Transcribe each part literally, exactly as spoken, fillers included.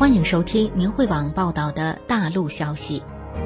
欢迎收听明慧网报道的大陆消息。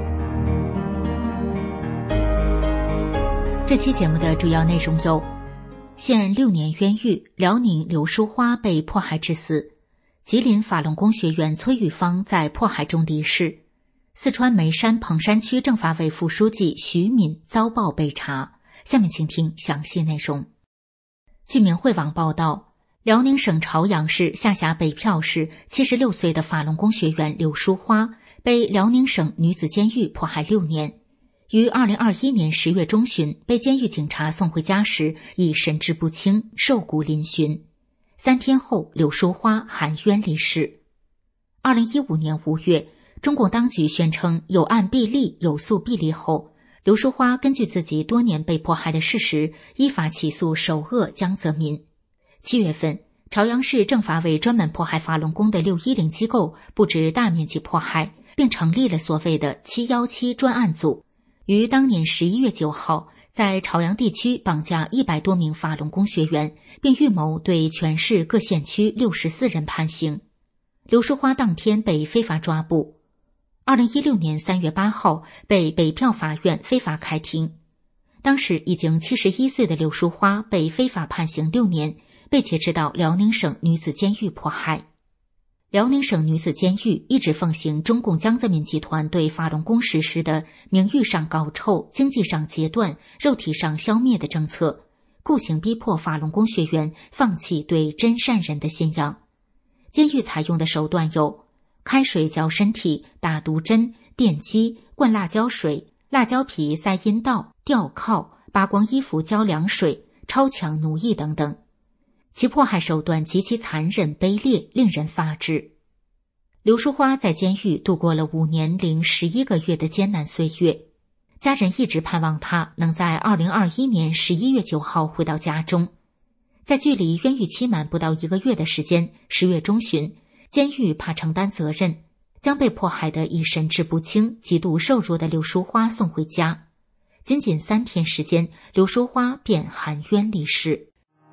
这期节目的主要内容有：限六年冤狱，辽宁刘淑花被迫害致死；吉林法轮功学员崔玉芳在迫害中离世；四川眉山彭山区政法委副书记徐敏遭曝被查。下面请听详细内容。据明慧网报道，辽宁省朝阳市下辖北票市七十六岁的法轮功学员刘淑花被辽宁省女子监狱迫害六年，于二零二一年十月中旬被监狱警察送回家时已神志不清，瘦骨嶙峋。三天后，刘淑花含冤离世。二零一五年五月，中共当局宣称有案必立、有诉必立后，刘淑花根据自己多年被迫害的事实，依法起诉首恶江泽民。七月份，朝阳市政法委专门迫害法轮功的六一零机构布置大面积迫害，并成立了所谓的七一七专案组，于当年十一月九号在朝阳地区绑架一百多名法轮功学员，并预谋对全市各县区六十四人判刑。刘淑花当天被非法抓捕。二零一六年三月八号被北票法院非法开庭。当时已经七十一岁的刘淑花被非法判刑六年，被劫持到辽宁省女子监狱迫害。辽宁省女子监狱一直奉行中共江泽民集团对法轮功实施的名誉上搞臭、经济上截断、肉体上消灭的政策，酷刑逼迫法轮功学员放弃对真善人的信仰。监狱采用的手段有开水浇身体、打毒针、电击、灌辣椒水、辣椒皮塞阴道、吊铐、扒光衣服浇凉水、超强奴役等等。其迫害手段极其残忍卑劣，令人发指。刘淑花在监狱度过了五年零十一个月的艰难岁月，家人一直盼望她能在二零二一年十一月九号回到家中。在距离冤狱期满不到一个月的时间，十月中旬，监狱怕承担责任，将被迫害的已神志不清、极度瘦弱的刘淑花送回家。仅仅三天时间，刘淑花便含冤离世。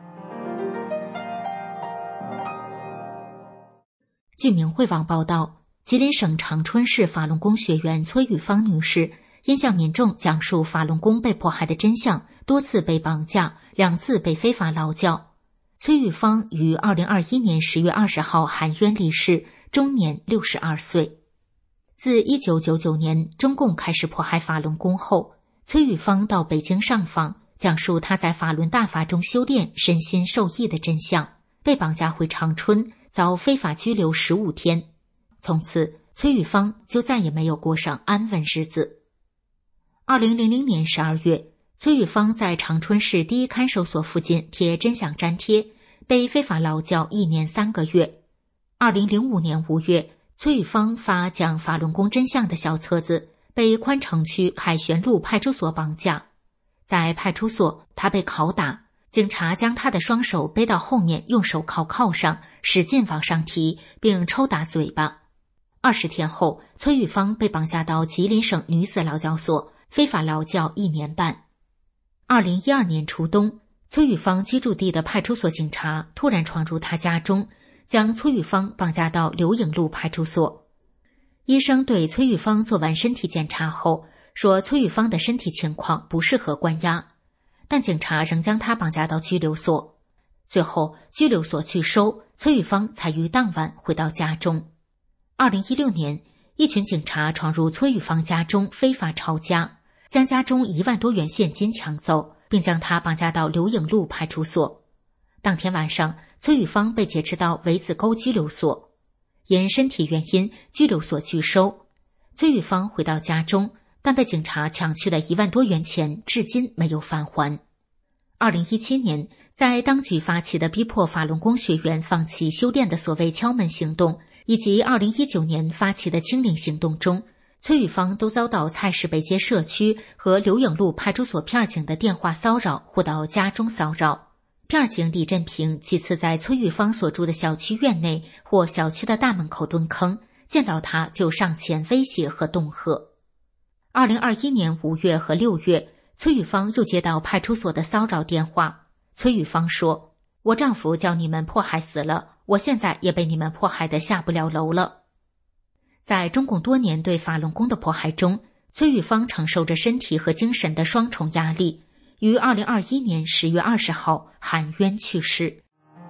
据明慧网报道，吉林省长春市法轮功学员崔玉芳女士因向民众讲述法轮功被迫害的真相，多次被绑架，两次被非法劳教。崔玉芳于二零二一年十月二十号含冤离世，终年六十二岁。自一九九九年中共开始迫害法轮功后，崔玉芳到北京上访，讲述她在法轮大法中修炼，身心受益的真相，被绑架回长春，遭非法拘留十五天。从此，崔玉芳就再也没有过上安稳日子。二零零零年十二月，崔玉芳在长春市第一看守所附近贴真相粘贴，被非法劳教一年三个月。二零零五年五月，崔玉芳发讲法轮功真相的小册子，被宽城区凯旋路派出所绑架。在派出所，他被拷打，警察将他的双手背到后面，用手铐铐上，使劲往上提，并抽打嘴巴。二十天后，崔玉芳被绑架到吉林省女子劳教所，非法劳教一年半。二零一二年初冬，崔玉芳居住地的派出所警察突然闯入她家中，将崔玉芳绑架到刘影路派出所。医生对崔玉芳做完身体检查后，说崔玉芳的身体情况不适合关押，但警察仍将她绑架到拘留所。最后，拘留所拒收，崔玉芳才于当晚回到家中。二零一六年，一群警察闯入崔玉芳家中，非法抄家，将家中一万多元现金抢走，并将她绑架到刘影路派出所。当天晚上，崔玉芳被劫持到围子沟拘留所，因身体原因，拘留所拒收。崔玉芳回到家中，但被警察抢去的一万多元钱至今没有返还。二零一七年，在当局发起的逼迫法轮功学员放弃修炼的所谓敲门行动，以及二零一九年发起的清零行动中，崔玉芳都遭到蔡市北街社区和刘影路派出所片警的电话骚扰或到家中骚扰。片警李振平几次在崔玉芳所住的小区院内或小区的大门口蹲坑，见到他就上前威胁和恫吓。二零二一年五月和六月，崔玉芳又接到派出所的骚扰电话。崔玉芳说：“我丈夫叫你们迫害死了，我现在也被你们迫害得下不了楼了。” 在中共多年对法轮功的迫害中，崔玉芳承受着身体和精神的双重压力，于二零二一年十月二十号含冤去世。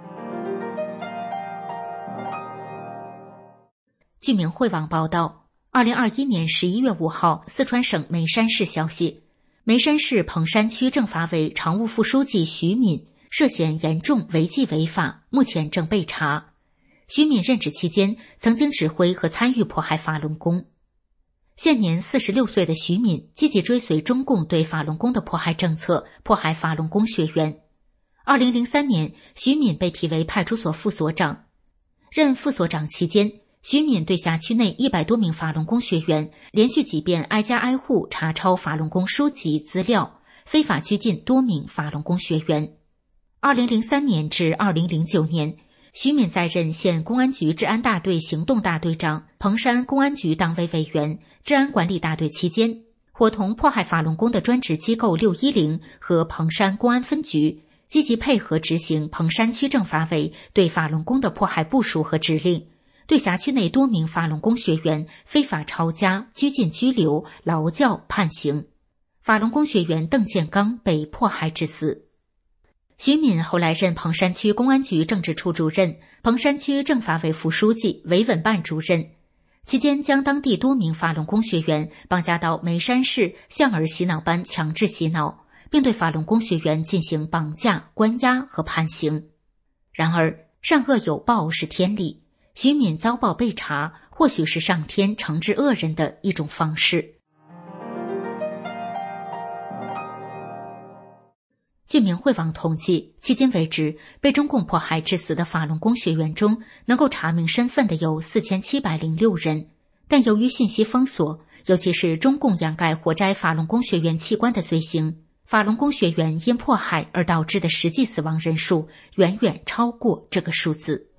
据明汇网报道，二零二一年十一月五号，四川省眉山市消息，眉山市彭山区政法委常务副书记徐敏涉嫌严重违纪违法，目前正被查。徐敏任职期间曾经指挥和参与迫害法轮功。现年四十六岁的徐敏积极追随中共对法轮功的迫害政策，迫害法轮功学员。二零零三年，徐敏被提为派出所副所长。任副所长期间，徐敏对辖区内一百多名法轮功学员连续几遍挨家挨户查抄法轮功书籍资料，非法拘禁多名法轮功学员。二零零三年至二零零九年，徐敏在任县公安局治安大队行动大队长、彭山公安局党委委员、治安管理大队期间，伙同迫害法轮功的专职机构六一零和彭山公安分局，积极配合执行彭山区政法委对法轮功的迫害部署和指令，对辖区内多名法轮功学员非法抄家、拘禁拘留、劳教判刑。法轮功学员邓建刚被迫害致死。徐敏后来任彭山区公安局政治处主任、彭山区政法委副书记、维稳办主任，期间将当地多名法轮功学员绑架到眉山市向儿洗脑班强制洗脑，并对法轮功学员进行绑架、关押和判刑。然而，善恶有报是天理，徐敏遭报被查，或许是上天惩治恶人的一种方式。据明汇网统计，迄今为止，被中共迫害致死的法轮功学员中，能够查明身份的有四千七百零六人，但由于信息封锁，尤其是中共掩盖活摘法轮功学员器官的罪行，法轮功学员因迫害而导致的实际死亡人数远远超过这个数字。